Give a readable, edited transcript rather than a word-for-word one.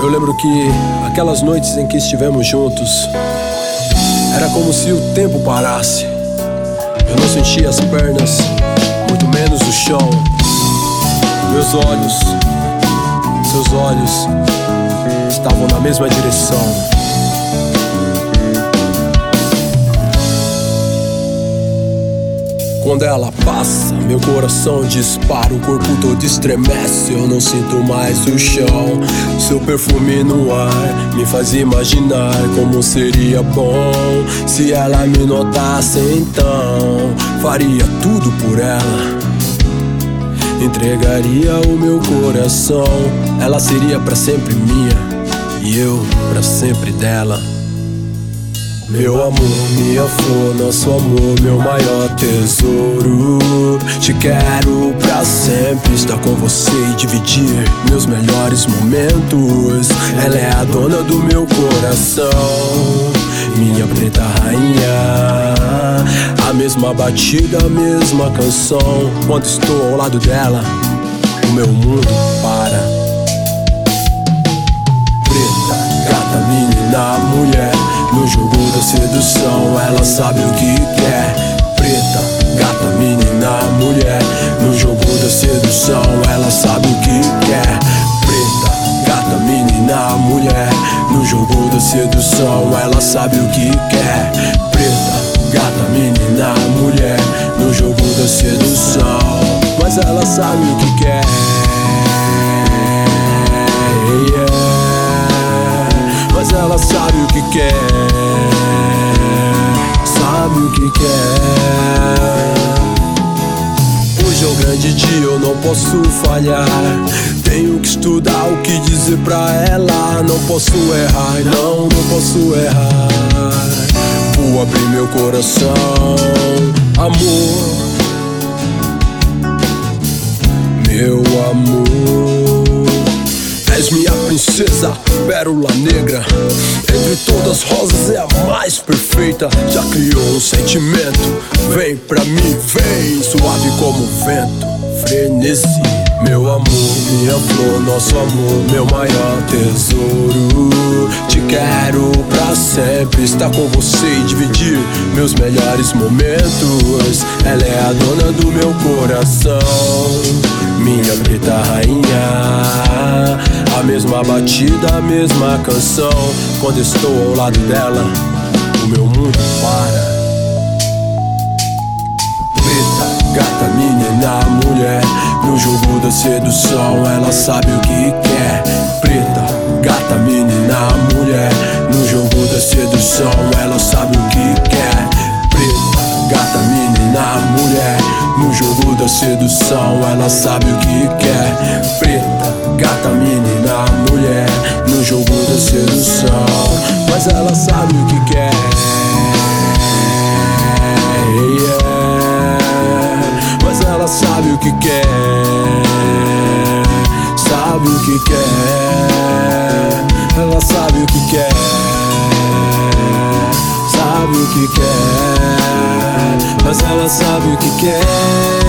Eu lembro que aquelas noites em que estivemos juntos, era como se o tempo parasse. Eu não sentia as pernas, muito menos o chão. Meus olhos, seus olhos, estavam na mesma direção. Quando ela passa, meu coração dispara, o corpo todo estremece, eu não sinto mais o chão. Seu perfume no ar me faz imaginar como seria bom se ela me notasse. Então faria tudo por ela, entregaria o meu coração. Ela seria pra sempre minha e eu pra sempre dela. Meu amor, minha flor, nosso amor, meu maior tesouro. Te quero pra sempre estar com você e dividir meus melhores momentos. Ela é a dona do meu coração, minha preta rainha. A mesma batida, a mesma canção. Quando estou ao lado dela, o meu mundo para. Preta, gata, menina, mulher, no jogo da sedução, ela sabe o que quer. Preta, gata, menina, mulher, no jogo da sedução, ela sabe o que quer. Preta, gata, menina, mulher, no jogo da sedução, ela sabe o que quer. Preta, gata, menina, mulher, no jogo da sedução, mas ela sabe o que quer. Mas ela sabe o que quer, sabe o que quer. Hoje é um grande dia, eu não posso falhar. Tenho que estudar o que dizer pra ela. Não posso errar, não posso errar. Vou abrir meu coração, amor, meu amor. És minha princesa, pérola negra, entre todas as rosas é a mais perfeita. Já criou um sentimento, vem pra mim, vem, suave como o vento, frenesi. Meu amor, minha flor, nosso amor, meu maior tesouro. Te quero pra sempre estar com você e dividir meus melhores momentos. Ela é a dona do meu coração, minha preta rainha. A mesma batida, a mesma canção. Quando estou ao lado dela, o meu mundo para. Preta, gata, menina, mulher, no jogo da sedução, ela sabe o que quer. Preta, gata, menina, mulher, no jogo da sedução, ela sabe o que quer. Preta, gata, menina, mulher, no jogo da sedução, ela sabe o que quer. Preta, gata, menina, mulher, no jogo da sedução, mas ela sabe o que quer. Mas ela sabe o que quer, sabe o que quer. Ela sabe o que quer, sabe o que quer. Mas ela sabe o que quer.